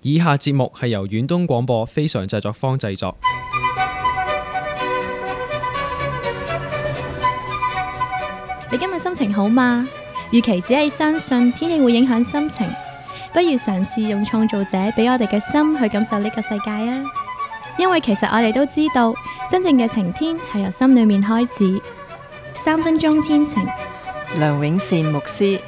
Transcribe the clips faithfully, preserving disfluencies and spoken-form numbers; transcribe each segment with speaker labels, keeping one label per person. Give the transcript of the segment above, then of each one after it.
Speaker 1: 以下節目係由遠東廣播非常製作坊製作。
Speaker 2: 你今日心情好嗎？與其只係相信天氣會影響心情，不如嘗試用創造者俾我哋嘅心去感受呢個世界啊！因為其實我哋都知道，真正嘅晴天係由心裏面開始。三分鐘天晴，
Speaker 3: 梁永善牧師。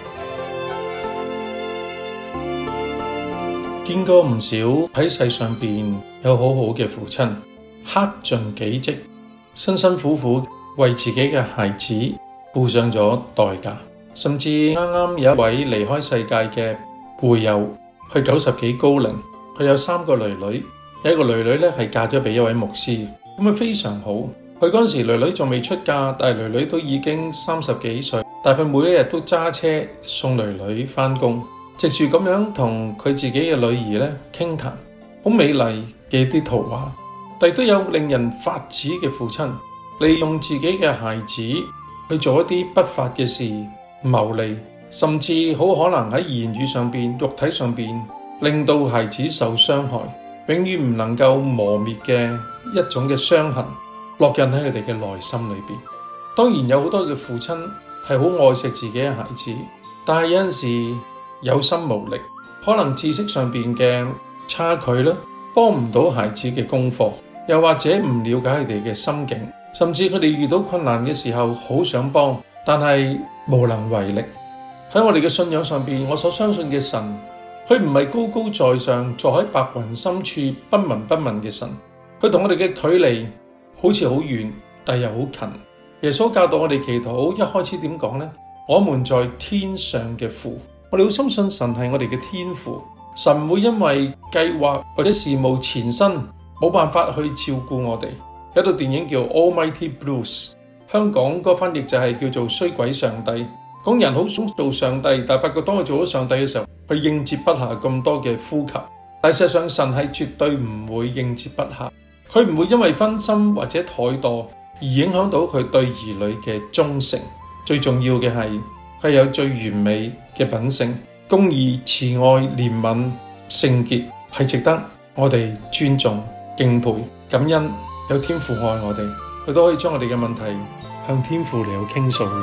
Speaker 4: 見過唔少喺世上邊有好好嘅父親，克盡己職，辛辛苦苦為自己嘅孩子付上咗代價，甚至啱啱有一位離開世界嘅會友，佢九十幾高齡，佢有三個女女，有一個女女咧係嫁咗俾一位牧師，咁啊非常好。佢嗰陣時女女仲未出嫁，但係女女都已經三十幾歲，但係佢每一日都揸車送女女返工，藉住咁樣同佢自己嘅女兒咧傾談，好美麗嘅啲圖畫。但係都有令人發指嘅父親，利用自己嘅孩子去做一啲不法嘅事牟利，甚至好可能喺言語上邊、肉體上邊令到孩子受傷害，永遠唔能夠磨滅嘅一種嘅傷痕，烙印喺佢哋嘅內心裏邊。當然有好多嘅父親係好愛惜自己嘅孩子，但係有陣時有心無力，可能知識上邊嘅差距啦，幫唔到孩子嘅功課，又或者唔了解佢哋嘅心境，甚至佢哋遇到困難嘅時候好想幫，但係無能為力。喺我哋嘅信仰上邊，我所相信嘅神，佢唔係高高在上坐喺白雲深處不聞不問嘅神，佢同我哋嘅距離好似好遠，但又好近。耶穌教導我哋祈禱，一開始點講呢？我們在天上嘅父，我哋好深信神係我哋嘅天父，神唔會因為計劃或者事務纏身冇辦法去照顧我哋。有一套電影叫 Almighty Bruce， 香港個翻譯就係叫做衰鬼上帝，講人好想做上帝，但係發覺當佢做咗上帝嘅時候，佢應接不下咁多嘅呼求。但事實上神係絕對唔會應接不下，佢唔會因為分心或者怠惰而影響到佢對兒女嘅忠誠。最重要嘅係佢有最完美嘅品性，公義、慈愛、憐憫、聖潔，係值得我哋尊重、敬佩、感恩。有天父愛我哋，佢都可以將我哋嘅問題向天父嚟到傾訴。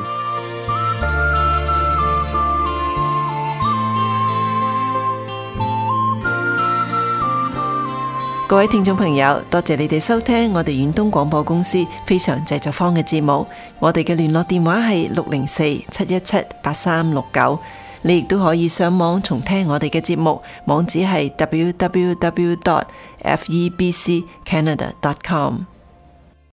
Speaker 3: 各位聽眾朋友，多謝你哋收聽我哋遠東廣播公司非常製作坊嘅節目。我哋嘅聯絡電話係六零四七一七八三六九。你亦都可以上網重聽我哋嘅節目，網址係 double-u double-u double-u dot f e b c canada dot com。